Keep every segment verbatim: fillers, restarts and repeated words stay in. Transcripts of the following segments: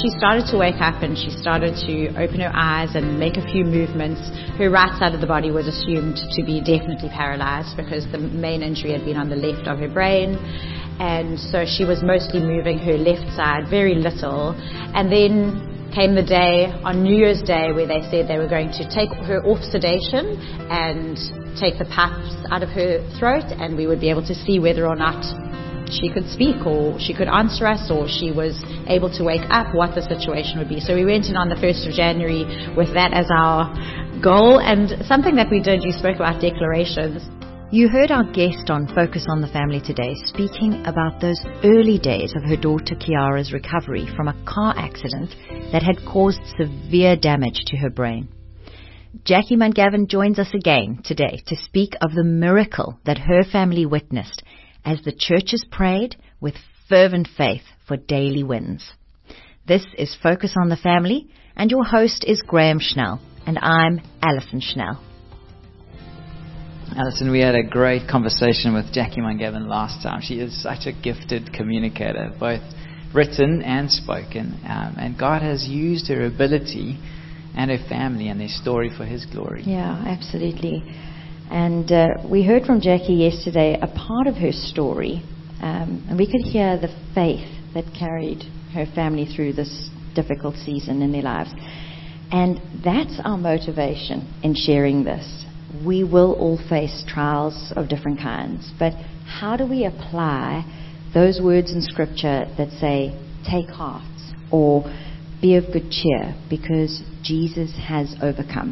she started to wake up and she started to open her eyes and make a few movements. Her right side of the body was assumed to be definitely paralyzed because the main injury had been on the left of her brain. And so she was mostly moving her left side very little. And then came the day, on New Year's Day, where they said they were going to take her off sedation and take the pipes out of her throat, and we would be able to see whether or not she could speak or she could answer us or she was able to wake up, what the situation would be. So we went in on the first of January with that as our goal. And something that we did, you spoke about declarations. You heard our guest on Focus on the Family today speaking about those early days of her daughter Kiara's recovery from a car accident that had caused severe damage to her brain. Jackie Mungavin joins us again today to speak of the miracle that her family witnessed as the churches prayed with fervent faith for daily wins. This is Focus on the Family, and your host is Graham Schnell, and I'm Alison Schnell. Alison, we had a great conversation with Jackie Mungavin last time. She is such a gifted communicator, both written and spoken, um, and God has used her ability and her family and their story for His glory. Yeah, absolutely. And uh, we heard from Jackie yesterday a part of her story, um, and we could hear the faith that carried her family through this difficult season in their lives. And that's our motivation in sharing this. We will all face trials of different kinds, but how do we apply those words in Scripture that say, take heart, or be of good cheer, because Jesus has overcome?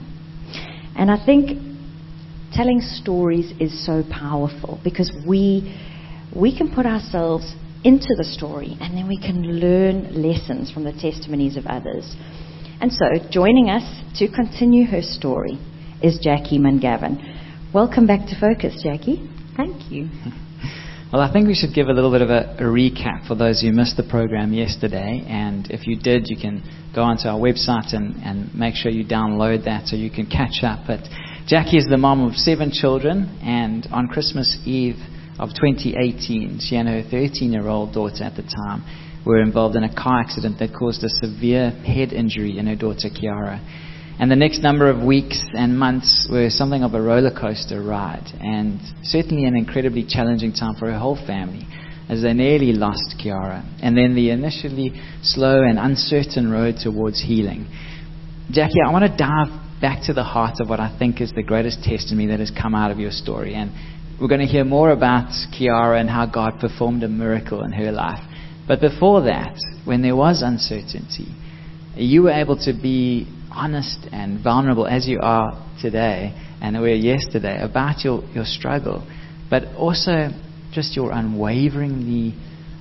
And I think telling stories is so powerful, because we we can put ourselves into the story, and then we can learn lessons from the testimonies of others. And so, joining us to continue her story is Jackie Mungavin. Welcome back to Focus, Jackie. Thank you. Well, I think we should give a little bit of a, a recap for those who missed the program yesterday. And if you did, you can go onto our website and, and make sure you download that so you can catch up. But Jackie is the mom of seven children, and on Christmas Eve of twenty eighteen, she and her thirteen-year-old daughter at the time were involved in a car accident that caused a severe head injury in her daughter Kiara. And the next number of weeks and months were something of a roller coaster ride, and certainly an incredibly challenging time for her whole family, as they nearly lost Kiara, and then the initially slow and uncertain road towards healing. Jackie, I want to dive back to the heart of what I think is the greatest testimony that has come out of your story, and we're going to hear more about Kiara and how God performed a miracle in her life. But before that, when there was uncertainty, you were able to be honest and vulnerable as you are today and were yesterday about your, your struggle, but also just your unwaveringly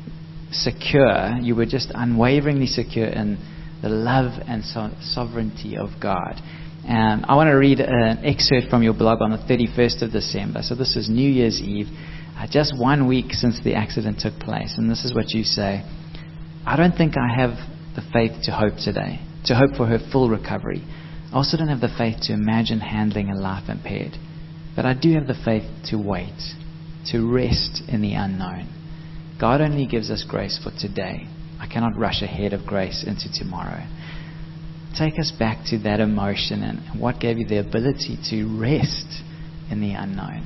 secure, you were just unwaveringly secure in the love and so- sovereignty of God. Um, I want to read an excerpt from your blog on the thirty-first of December. So this is New Year's Eve, uh, just one week since the accident took place. And this is what you say. I don't think I have the faith to hope today, to hope for her full recovery. I also don't have the faith to imagine handling a life impaired. But I do have the faith to wait, to rest in the unknown. God only gives us grace for today. I cannot rush ahead of grace into tomorrow. Take us back to that emotion and what gave you the ability to rest in the unknown.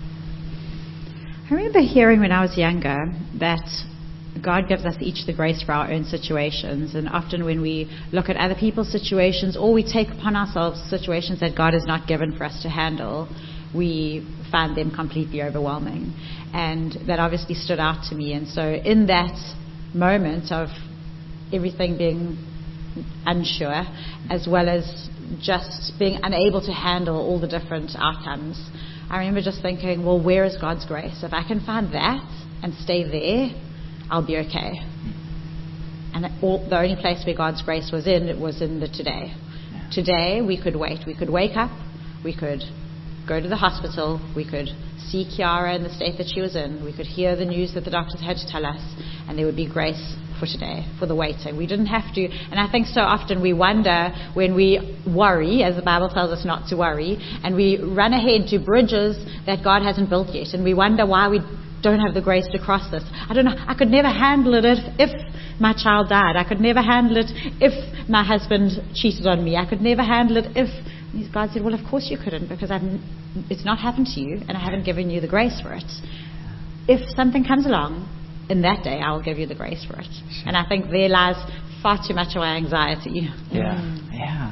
I remember hearing when I was younger that God gives us each the grace for our own situations, and often when we look at other people's situations or we take upon ourselves situations that God has not given for us to handle, we find them completely overwhelming. And that obviously stood out to me. And so in that moment of everything being unsure, as well as just being unable to handle all the different outcomes, I remember just thinking, well, where is God's grace? If I can find that and stay there, I'll be okay. And all, the only place where God's grace was in, it was in the today. Yeah. Today, we could wait. We could wake up. We could go to the hospital. We could see Kiara in the state that she was in. We could hear the news that the doctors had to tell us. And there would be grace for today, for the waiting. We didn't have to. And I think so often we wonder when we worry, as the Bible tells us not to worry, and we run ahead to bridges that God hasn't built yet. And we wonder why we don't have the grace to cross this. I don't know. I could never handle it if, if my child died. I could never handle it if my husband cheated on me. I could never handle it if... God said, well, of course you couldn't, because I've, it's not happened to you, and I haven't given you the grace for it. If something comes along, in that day, I will give you the grace for it. Sure. And I think there lies far too much of our anxiety. Yeah, mm.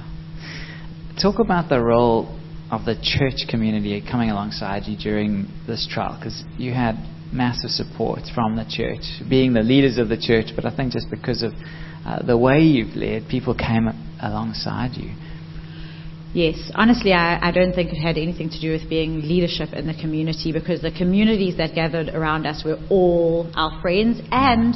yeah. Talk about the role of the church community coming alongside you during this trial, because you had massive support from the church, being the leaders of the church, but I think just because of uh, the way you've led, people came alongside you. Yes, honestly, I, I don't think it had anything to do with being leadership in the community, because the communities that gathered around us were all our friends and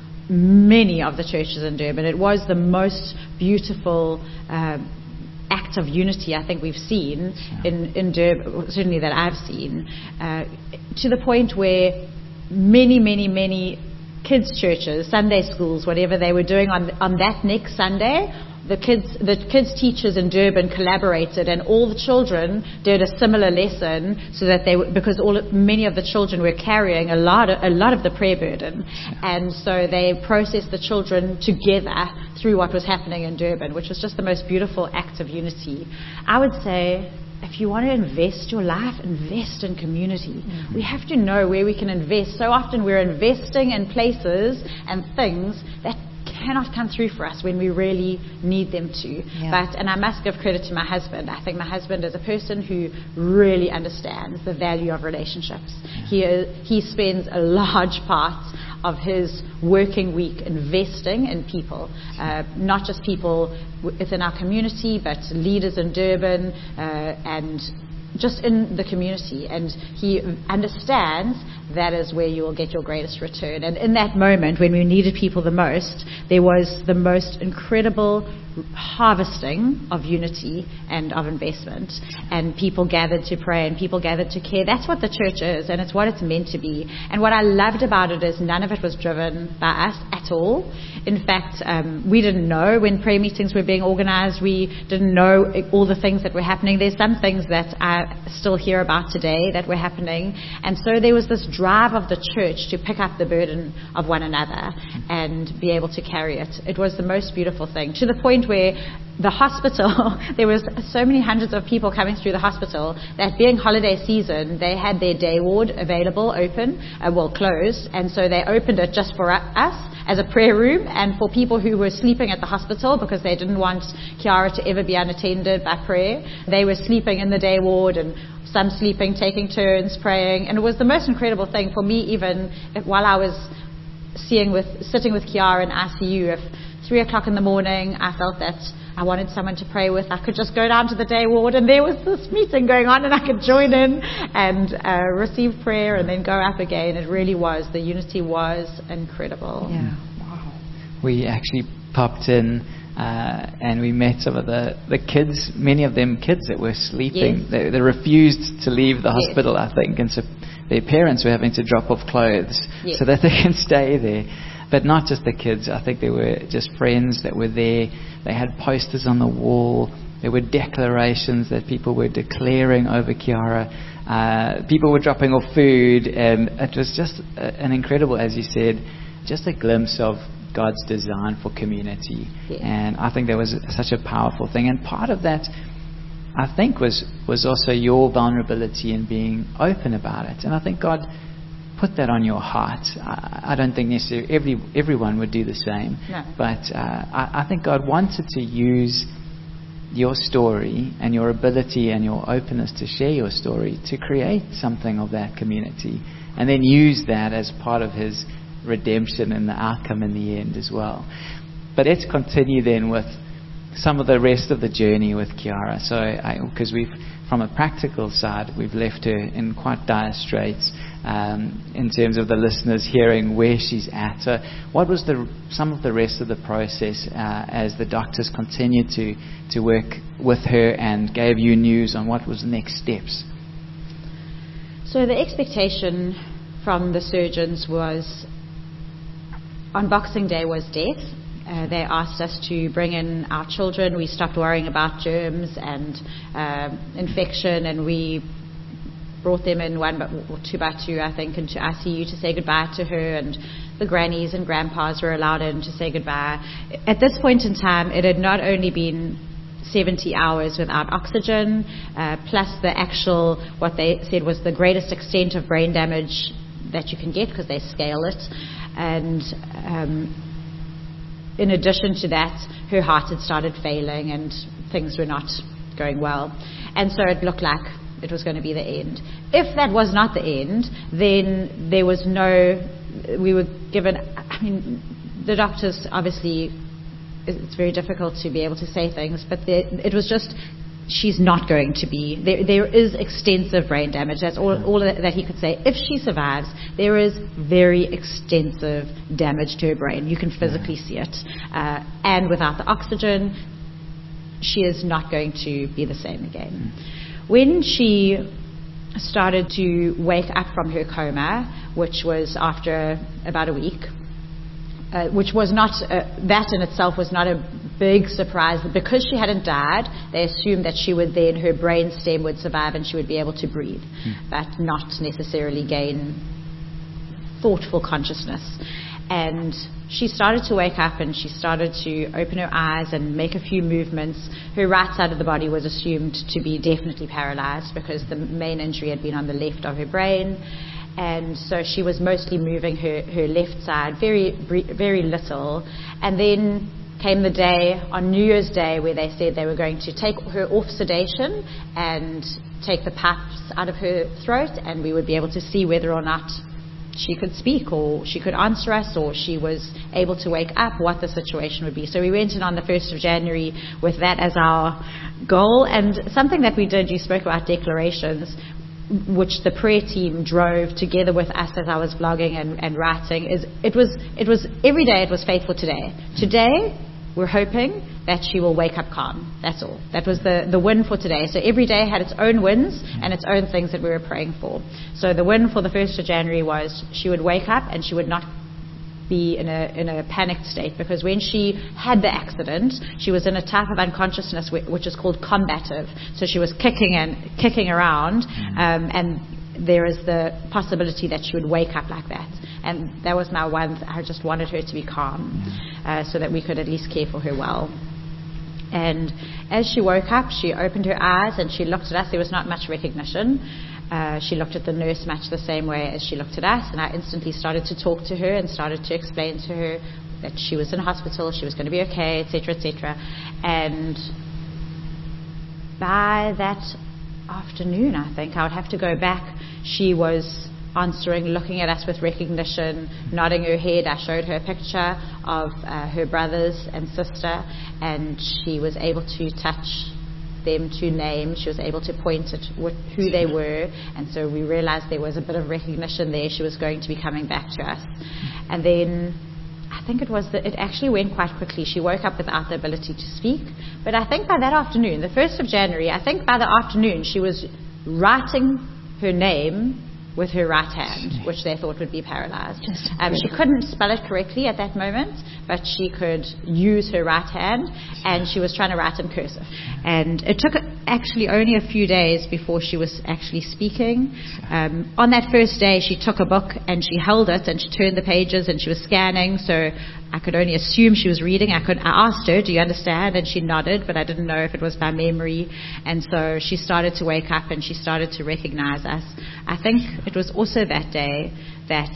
many of the churches in Durban. It was the most beautiful uh, act of unity I think we've seen in, in Durban, certainly that I've seen, uh, to the point where many, many, many kids' churches, Sunday schools, whatever they were doing on on that next Sunday, The kids, the kids teachers in Durban collaborated, and all the children did a similar lesson, so that they were, because all many of the children were carrying a lot of, a lot of the prayer burden, and so they processed the children together through what was happening in Durban, which was just the most beautiful act of unity. I would say, if you want to invest your life, invest in community. Mm-hmm. We have to know where we can invest. So often we're investing in places and things that cannot come through for us when we really need them to. Yeah. But, and I must give credit to my husband. I think my husband is a person who really understands the value of relationships. He is, he spends a large part of his working week investing in people, uh, not just people within our community, but leaders in Durban uh, and just in the community. And he understands that is where you will get your greatest return. And in that moment, when we needed people the most, there was the most incredible harvesting of unity and of investment. And people gathered to pray, and people gathered to care. That's what the church is, and it's what it's meant to be. And what I loved about it is none of it was driven by us at all. In fact, um, we didn't know when prayer meetings were being organized. We didn't know all the things that were happening. There's some things that I still hear about today that were happening. And so there was this drive of the church to pick up the burden of one another and be able to carry it. It was the most beautiful thing, to the point where the hospital, there was so many hundreds of people coming through the hospital that, being holiday season, they had their day ward available, open, uh, well, closed, and so they opened it just for us as a prayer room, and for people who were sleeping at the hospital because they didn't want Kiara to ever be unattended by prayer. They were sleeping in the day ward, and some sleeping, taking turns praying, and it was the most incredible thing for me. Even if, while I was seeing with sitting with Kiara in I C U, if three o'clock in the morning I felt that I wanted someone to pray with, I could just go down to the day ward, and there was this meeting going on, and I could join in and uh, receive prayer and then go up again. It really was, the unity was incredible. Yeah. Wow. We actually popped in uh, and we met some of the, the kids, many of them kids that were sleeping. Yes. They, they refused to leave the hospital, yes. I think, and so their parents were having to drop off clothes yes. so that they can stay there. But not just the kids. I think there were just friends that were there. They had posters on the wall. There were declarations that people were declaring over Kiara. Uh, people were dropping off food. And it was just a, an incredible, as you said, just a glimpse of God's design for community. Yeah. And I think that was such a powerful thing. And part of that, I think, was, was also your vulnerability in being open about it. And I think God put that on your heart. I, I don't think necessarily every everyone would do the same. No. But uh, I, I think God wanted to use your story and your ability and your openness to share your story to create something of that community, and then use that as part of His redemption and the outcome in the end as well. But let's continue then with some of the rest of the journey with Kiara. So, because we've, from a practical side, we've left her in quite dire straits um, in terms of the listeners hearing where she's at. So, what was the some of the rest of the process uh, as the doctors continued to to work with her and gave you news on what was the next steps? So, the expectation from the surgeons was, on Boxing Day was death. Uh, they asked us to bring in our children. We stopped worrying about germs and uh, infection, and we brought them in one by, or two by two, I think, into I C U to say goodbye to her, and the grannies and grandpas were allowed in to say goodbye. At this point in time, it had not only been seventy hours without oxygen, uh, plus the actual, what they said was the greatest extent of brain damage that you can get, because they scale it. And um, in addition to that, her heart had started failing and things were not going well. And so it looked like it was going to be the end. If that was not the end, then there was no, we were given, I mean, the doctors obviously, it's very difficult to be able to say things, but there, it was just, she's not going to be, there, there is extensive brain damage. That's all, all that he could say. If she survives, there is very extensive damage to her brain. You can physically see it. Uh, and without the oxygen, she is not going to be the same again. When she started to wake up from her coma, which was after about a week, uh, which was not, uh, that in itself was not a big surprise. Because she hadn't died, they assumed that she would then, her brain stem would survive and she would be able to breathe, mm. but not necessarily gain thoughtful consciousness. And she started to wake up and she started to open her eyes and make a few movements. Her right side of the body was assumed to be definitely paralyzed because the main injury had been on the left of her brain. And so she was mostly moving her, her left side, very, very little. And then came the day, on New Year's Day, where they said they were going to take her off sedation and take the pipes out of her throat, and we would be able to see whether or not she could speak or she could answer us or she was able to wake up, what the situation would be. So we went in on the first of January with that as our goal. And something that we did, you spoke about declarations, which the prayer team drove together with us as I was vlogging and, and writing, is it was it was every day it was faithful today. Today we're hoping that she will wake up calm. That's all. That was the, the win for today. So every day had its own wins and its own things that we were praying for. So the win for the first of January was she would wake up and she would not be in a in a panicked state, because when she had the accident, she was in a type of unconsciousness which is called combative. So she was kicking and kicking around, um, and there is the possibility that she would wake up like that. And that was my one. I just wanted her to be calm, uh, so that we could at least care for her well. And as she woke up, she opened her eyes and she looked at us. There was not much recognition. Uh, she looked at the nurse much the same way as she looked at us, and I instantly started to talk to her and started to explain to her that she was in hospital, she was going to be okay, et cetera, et cetera. And by that afternoon, I think, I would have to go back, she was answering, looking at us with recognition, nodding her head. I showed her a picture of uh, her brothers and sister, and she was able to touch them to name. She was able to point at what, who they were, and so we realized there was a bit of recognition there. She was going to be coming back to us. And then I think it was that it actually went quite quickly. She woke up without the ability to speak, but I think by that afternoon, the first of January, I think by the afternoon she was writing her name with her right hand, which they thought would be paralyzed. Um, she couldn't spell it correctly at that moment, but she could use her right hand, and she was trying to write in cursive. And it took actually only a few days before she was actually speaking. Um, on that first day, she took a book and she held it and she turned the pages and she was scanning, so I could only assume she was reading. I could. I asked her, "Do you understand?" And she nodded, but I didn't know if it was by memory. And so she started to wake up and she started to recognize us. I think it was also that day that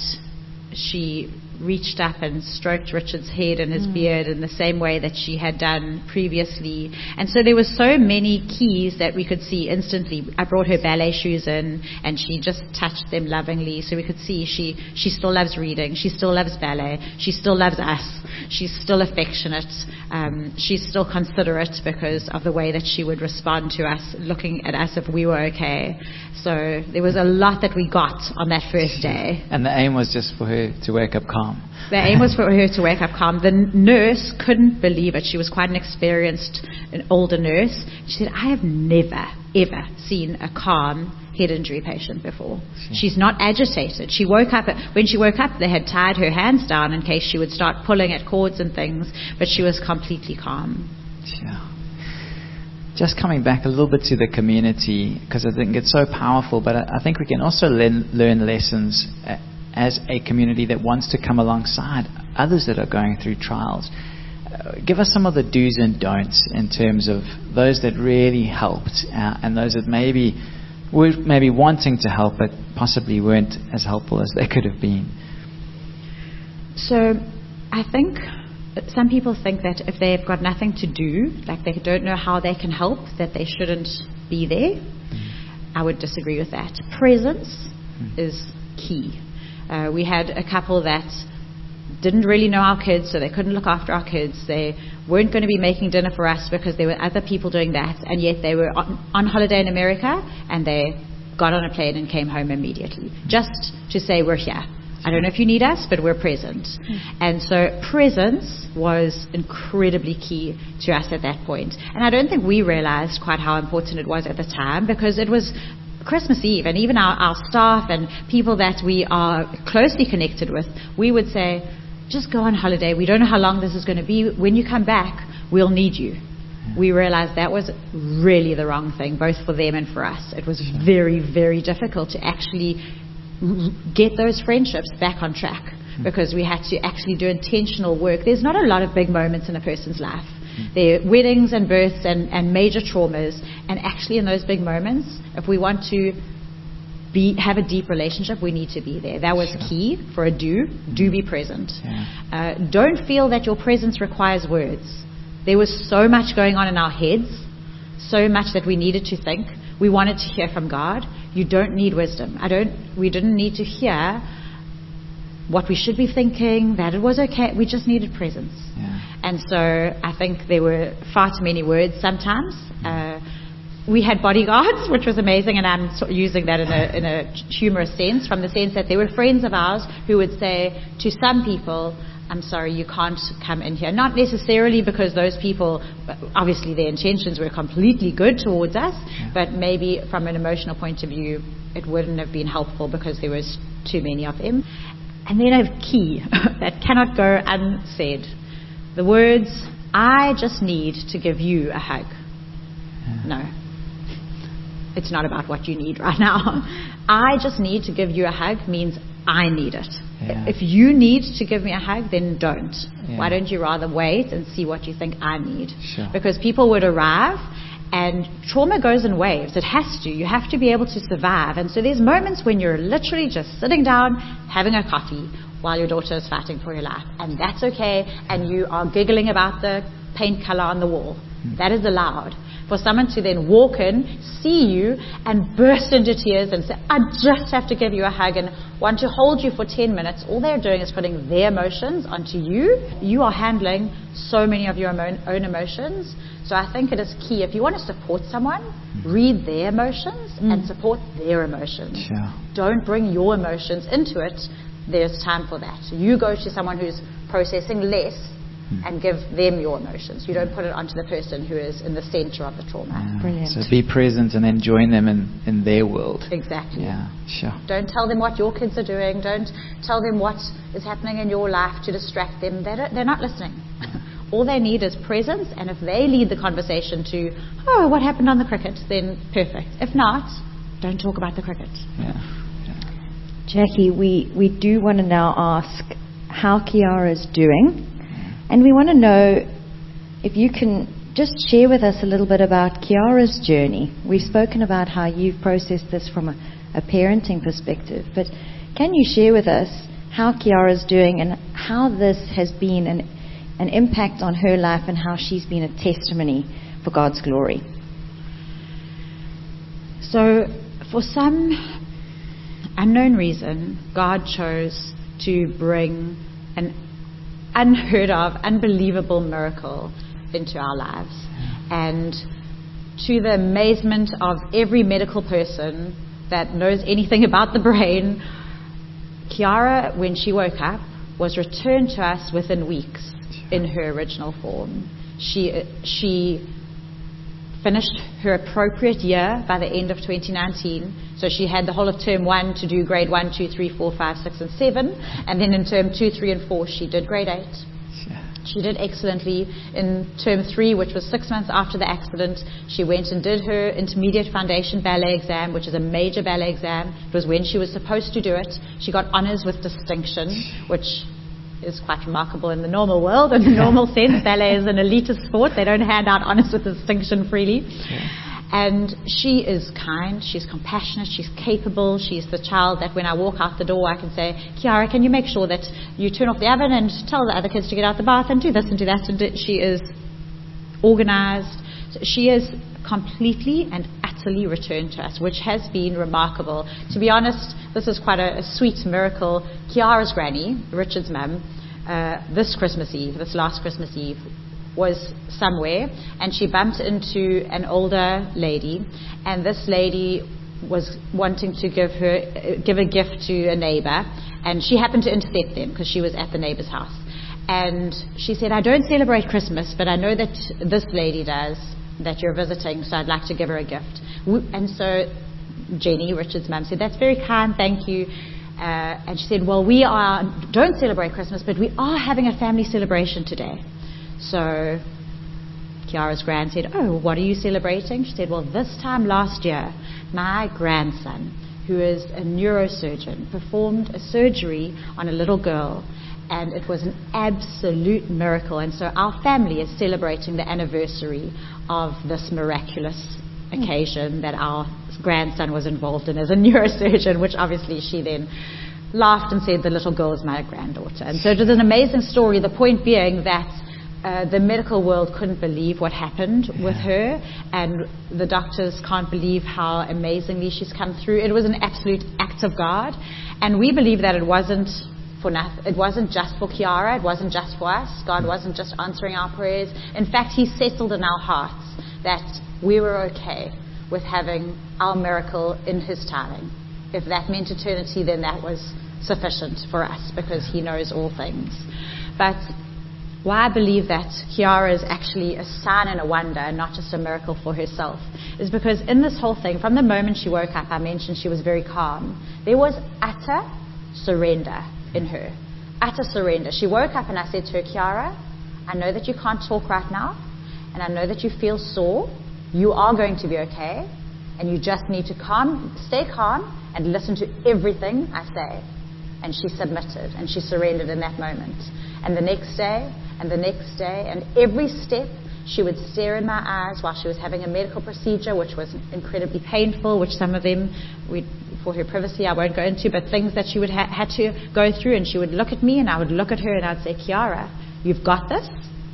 she reached up and stroked Richard's head and his mm. beard in the same way that she had done previously. And so there were so many keys that we could see instantly. I brought her ballet shoes in and she just touched them lovingly, so we could see she, she still loves reading, she still loves ballet, she still loves us, she's still affectionate, um, she's still considerate because of the way that she would respond to us, looking at us if we were okay. So there was a lot that we got on that first day. And the aim was just for her to wake up calm. The aim was for her to wake up calm. The nurse couldn't believe it. She was quite an experienced, an older nurse. She said, "I have never, ever seen a calm head injury patient before. She's not agitated." She woke up, when she woke up, they had tied her hands down in case she would start pulling at cords and things, but she was completely calm. Yeah. just coming back a little bit to the community, because I think it's so powerful, but I, I think we can also learn, learn lessons uh, as a community that wants to come alongside others that are going through trials. Uh, give us some of the do's and don'ts in terms of those that really helped uh, and those that maybe were maybe wanting to help but possibly weren't as helpful as they could have been. So I think some people think that if they've got nothing to do, like they don't know how they can help, that they shouldn't be there. Mm. I would disagree with that. Presence mm. is key. Uh, we had a couple that didn't really know our kids, so they couldn't look after our kids. They weren't going to be making dinner for us because there were other people doing that, and yet they were on, on holiday in America, and they got on a plane and came home immediately, just to say, we're here. I don't know if you need us, but we're present. Mm. And so presence was incredibly key to us at that point. And I don't think we realized quite how important it was at the time, because it was Christmas Eve, and even our, our staff and people that we are closely connected with, we would say, just go on holiday. We don't know how long this is going to be. When you come back, we'll need you. Yeah. We realized that was really the wrong thing, both for them and for us. It was very, very difficult to actually get those friendships back on track, mm. because we had to actually do intentional work. There's not a lot of big moments in a person's life. Mm. There are weddings and births and, and major traumas, and actually in those big moments, if we want to be have a deep relationship, we need to be there. That was sure. key for a do. Do be present. Yeah. Uh, don't feel that your presence requires words. There was so much going on in our heads, so much that we needed to think. We wanted to hear from God. You don't need wisdom. I don't. We didn't need to hear what we should be thinking, that it was okay. We just needed presence. Yeah. And so I think there were far too many words sometimes. Uh, we had bodyguards, which was amazing, and I'm sort of using that in a, in a humorous sense, from the sense that they were friends of ours who would say to some people, I'm sorry, you can't come in here. Not necessarily because those people, obviously their intentions were completely good towards us, yeah. but maybe from an emotional point of view, it wouldn't have been helpful because there was too many of them. And then a key that cannot go unsaid. The words, I just need to give you a hug. Yeah. No. It's not about what you need right now. I just need to give you a hug means I need it. Yeah. If you need to give me a hug, then don't. Yeah. Why don't you rather wait and see what you think I need? Sure. Because people would arrive, and trauma goes in waves. It has to. You have to be able to survive. And so there's moments when you're literally just sitting down, having a coffee, while your daughter is fighting for your life. And that's okay. And you are giggling about the paint color on the wall. Mm. That is allowed. For someone to then walk in, see you, and burst into tears and say, I just have to give you a hug, and want to hold you for ten minutes, all they're doing is putting their emotions onto you. You are handling so many of your own emotions. So I think it is key. If you want to support someone, read their emotions mm. and support their emotions. Sure. Don't bring your emotions into it. There's time for that. So you go to someone who's processing less and give them your emotions. You don't put it onto the person who is in the center of the trauma. Yeah. Brilliant. So be present and then join them in, in their world. Exactly. Yeah, sure. Don't tell them what your kids are doing. Don't tell them what is happening in your life to distract them. They don't, they're not listening. All they need is presence, and if they lead the conversation to, oh, what happened on the cricket, then perfect. If not, don't talk about the cricket. Yeah. yeah. Jackie, we, we do want to now ask how Kiara's doing. And we want to know if you can just share with us a little bit about Kiara's journey. We've spoken about how you've processed this from a, a parenting perspective, but can you share with us how Kiara's doing and how this has been an, an impact on her life and how she's been a testimony for God's glory? So, for some unknown reason, God chose to bring an unheard of, unbelievable miracle into our lives. And to the amazement of every medical person that knows anything about the brain, Kiara, when she woke up, was returned to us within weeks in her original form. She she finished her appropriate year by the end of twenty nineteen. So she had the whole of term one to do grade one, two, three, four, five, six, and seven. And then in term two, three, and four, she did grade eight. She did excellently in term three, which was six months after the accident. She went and did her intermediate foundation ballet exam, which is a major ballet exam. It was when she was supposed to do it. She got honors with distinction, which is quite remarkable in the normal world. In the normal sense, ballet is an elitist sport. They don't hand out honors with distinction freely. Yeah. And she is kind, she's compassionate, she's capable, she's the child that when I walk out the door I can say, Kiara, can you make sure that you turn off the oven and tell the other kids to get out the bath and do this and do that. And do. She is organized. She is completely and utterly returned to us, which has been remarkable. To be honest, this is quite a, a sweet miracle. Kiara's granny, Richard's mum, uh, this Christmas Eve, this last Christmas Eve, was somewhere, and she bumped into an older lady, and this lady was wanting to give her uh, give a gift to a neighbor, and she happened to intercept them because she was at the neighbor's house. And she said, I don't celebrate Christmas, but I know that this lady does, that you're visiting, so I'd like to give her a gift. And so Jenny, Richard's mum, said, that's very kind, thank you. Uh, and she said, well, we are don't celebrate Christmas, but we are having a family celebration today. So Kiara's grand said, oh, what are you celebrating? She said, well, this time last year, my grandson, who is a neurosurgeon, performed a surgery on a little girl, and it was an absolute miracle. And so our family is celebrating the anniversary of this miraculous occasion that our grandson was involved in as a neurosurgeon, which obviously she then laughed and said, the little girl is my granddaughter. And so it was an amazing story, the point being that Uh, the medical world couldn't believe what happened yeah. with her, and the doctors can't believe how amazingly she's come through. It was an absolute act of God, and we believe that it wasn't for nothing. It wasn't just for Kiara. It wasn't just for us. God wasn't just answering our prayers. In fact, He settled in our hearts that we were okay with having our miracle in His timing. If that meant eternity, then that was sufficient for us, because He knows all things. But why I believe that Kiara is actually a sign and a wonder and not just a miracle for herself is because in this whole thing, from the moment she woke up, I mentioned she was very calm. There was utter surrender in her. Utter surrender. She woke up and I said to her, Kiara, I know that you can't talk right now, and I know that you feel sore. You are going to be okay, and you just need to calm, stay calm and listen to everything I say. And she submitted and she surrendered in that moment. And the next day, and the next day, and every step she would stare in my eyes while she was having a medical procedure, which was incredibly painful, which some of them, we, for her privacy, I won't go into, but things that she would ha- had to go through. And she would look at me, and I would look at her, and I'd say, Kiara, you've got this.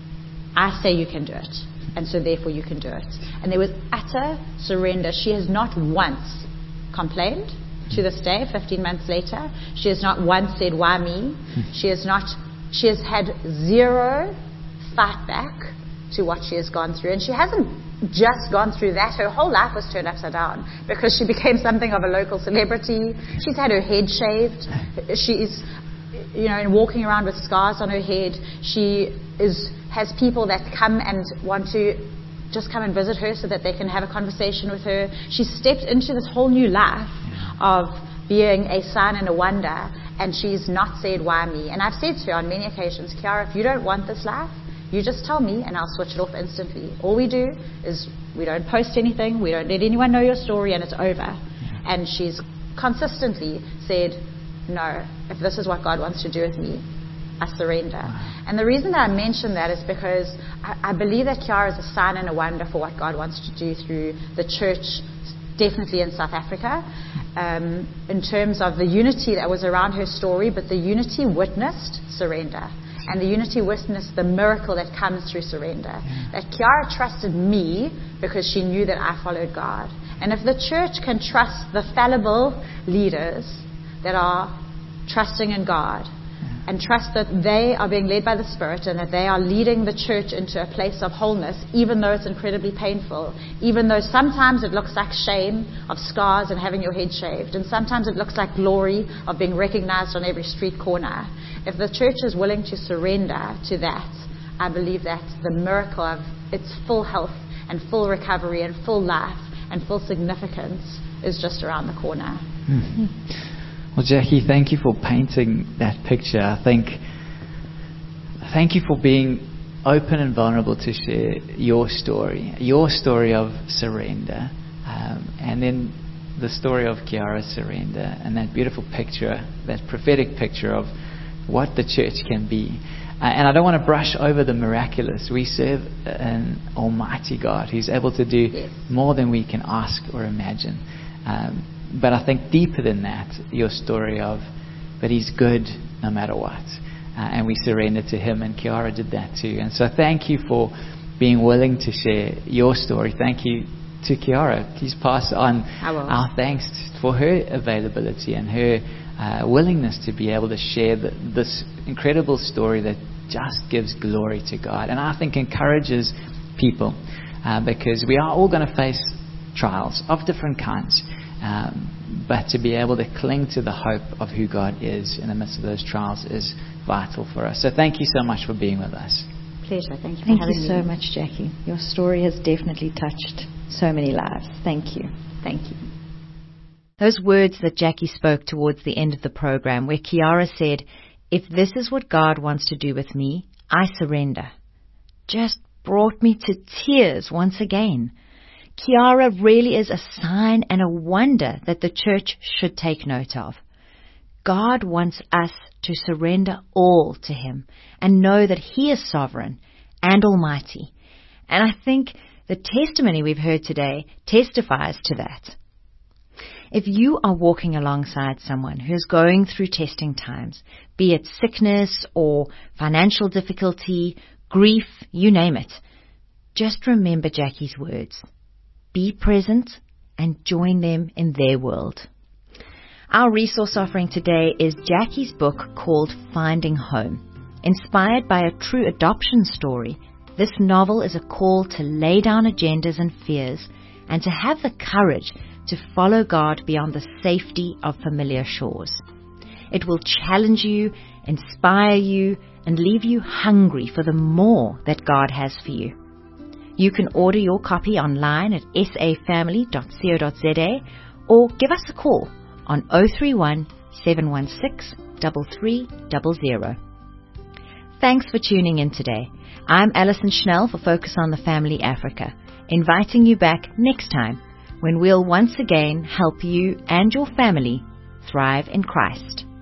I say you can do it, and so therefore you can do it. And there was utter surrender. She has not once complained. To this day, fifteen months later, she has not once said, why me? She has not, she has had zero fight back to what she has gone through. And she hasn't just gone through that. Her whole life was turned upside down because she became something of a local celebrity. She's had her head shaved. She's, you know, and walking around with scars on her head. She is, has people that come and want to just come and visit her so that they can have a conversation with her. She's stepped into this whole new life of being a sign and a wonder, and she's not said, why me? And I've said to her on many occasions, Kiara, if you don't want this life, you just tell me and I'll switch it off instantly. All we do is we don't post anything, we don't let anyone know your story, and it's over. And she's consistently said, no, if this is what God wants to do with me, I surrender. And the reason that I mention that is because I, I believe that Kiara is a sign and a wonder for what God wants to do through the church, definitely in South Africa, um, in terms of the unity that was around her story, but the unity witnessed surrender. And the unity witnessed the miracle that comes through surrender. Yeah. That Kiara trusted me because she knew that I followed God. And if the church can trust the fallible leaders that are trusting in God, and trust that they are being led by the Spirit and that they are leading the church into a place of wholeness, even though it's incredibly painful, even though sometimes it looks like shame of scars and having your head shaved, and sometimes it looks like glory of being recognized on every street corner. If the church is willing to surrender to that, I believe that the miracle of its full health and full recovery and full life and full significance is just around the corner. Mm-hmm. Well, Jackie, thank you for painting that picture. I think I thank you for being open and vulnerable to share your story, your story of surrender, um, and then the story of Kiara's surrender, and that beautiful picture, that prophetic picture of what the church can be. Uh, and I don't want to brush over the miraculous. We serve an almighty God who's able to do yes. more than we can ask or imagine. Um, but I think deeper than that, your story of, but He's good no matter what. Uh, and we surrender to Him, and Kiara did that too. And so thank you for being willing to share your story. Thank you to Kiara. Please pass on our thanks for her availability and her uh, willingness to be able to share the, this incredible story that just gives glory to God. And I think encourages people uh, because we are all going to face trials of different kinds. Um, but to be able to cling to the hope of who God is in the midst of those trials is vital for us. So thank you so much for being with us. Pleasure. Thank you for Thank having you me. so much, Jackie. Your story has definitely touched so many lives. Thank you. Thank you. Those words that Jackie spoke towards the end of the program, where Kiara said, "If this is what God wants to do with me, I surrender," just brought me to tears once again. Kiara really is a sign and a wonder that the church should take note of. God wants us to surrender all to Him and know that He is sovereign and almighty. And I think the testimony we've heard today testifies to that. If you are walking alongside someone who's going through testing times, be it sickness or financial difficulty, grief, you name it, just remember Jackie's words. Be present and join them in their world. Our resource offering today is Jackie's book called Finding Home. Inspired by a true adoption story, this novel is a call to lay down agendas and fears and to have the courage to follow God beyond the safety of familiar shores. It will challenge you, inspire you, and leave you hungry for the more that God has for you. You can order your copy online at s a family dot co dot z a or give us a call on zero three one, seven one six, three three zero zero. Thanks for tuning in today. I'm Alison Schnell for Focus on the Family Africa, inviting you back next time when we'll once again help you and your family thrive in Christ.